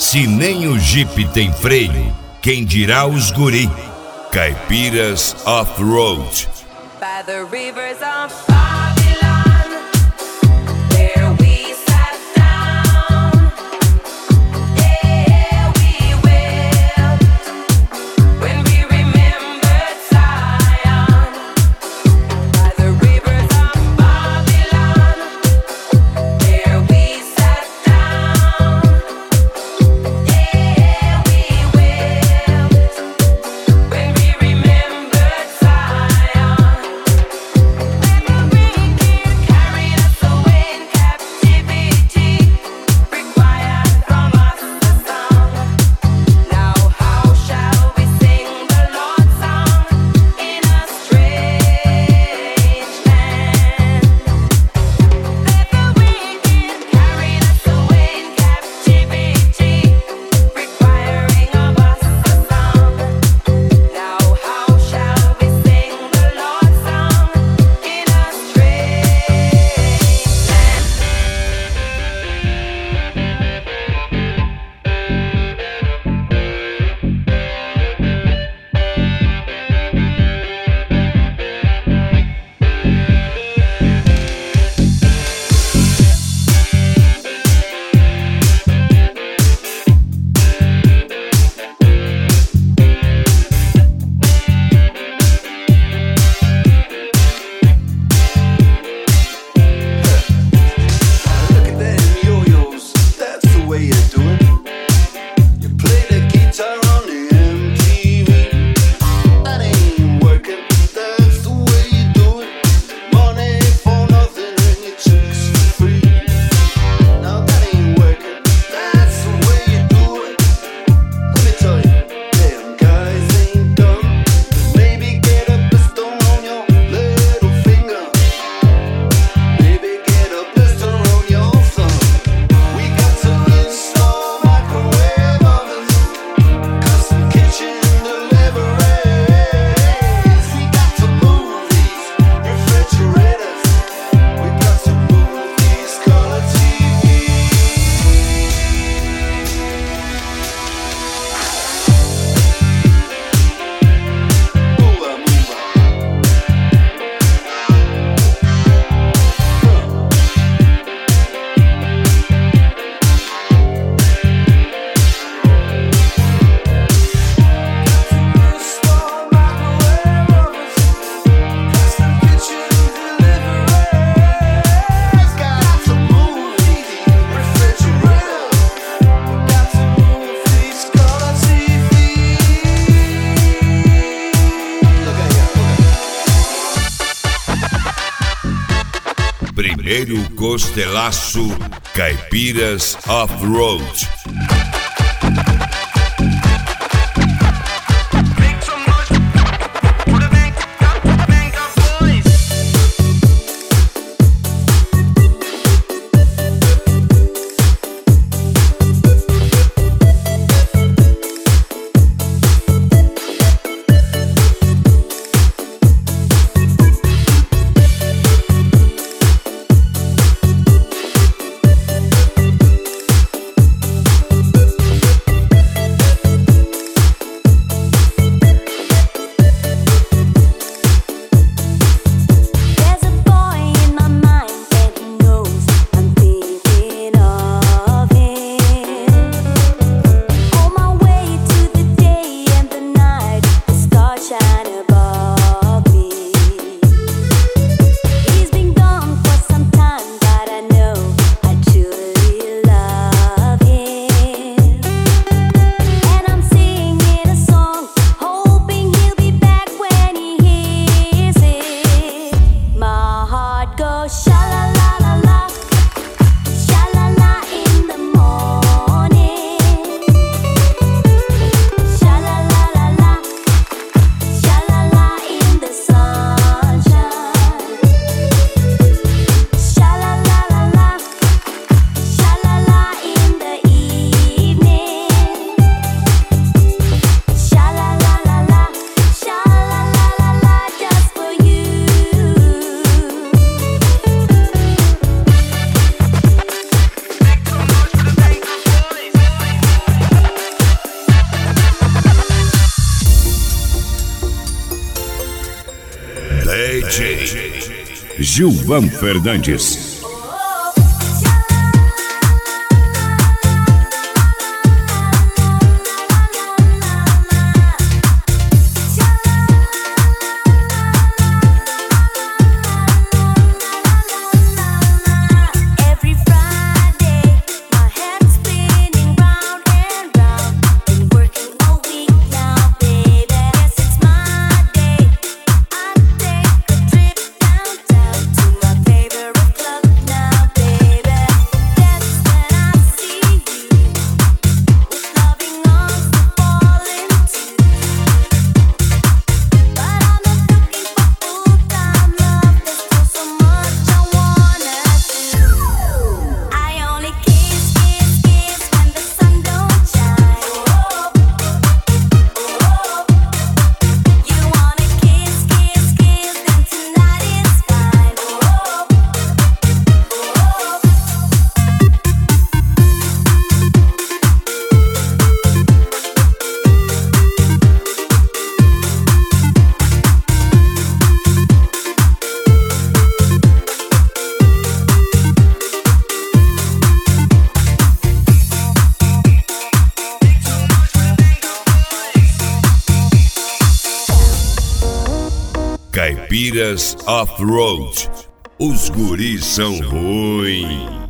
Se nem o Jeep tem freio, quem dirá os guri? Caipiras Off-Road. By the rivers of Babylon, there we sat down. Yeah, we wept when we remembered Zion. By the rivers of Babylon, there we sat down. Yeah, we wept when we remembered Zion. Carried us away in captivity, required from us a song. Now how shall we sing the Lord's song in a strange land? That the wicked carried us away in captivity, requiring of us a song. Now how shall we sing the Lord's song in a strange land? Look at them yo-yos, that's the way you do it. You play the guitar on the MTV. That ain't working, that's the way you do it. Money for nothing and your chicks for free. Now that ain't working, that's the way you do it. Let me tell you, them guys ain't dumb. Maybe get a pistol on your little finger. Maybe get a blister on your thumb. We got to install microwave ovens, custom kitchen deliveries. We got to move these refrigerators. We got to move these color TVs. Move on, move on. Install microwave ovens, custom kitchen deliveries. Got to move these refrigerators. Got to move these color TVs. Look at here, Primeiro Costelaço Caipiras Off-Road. Make some noise for the Bank of Boys. DJ Gilvan Fernandes. Caipiras Off-Road. Os guris são ruins.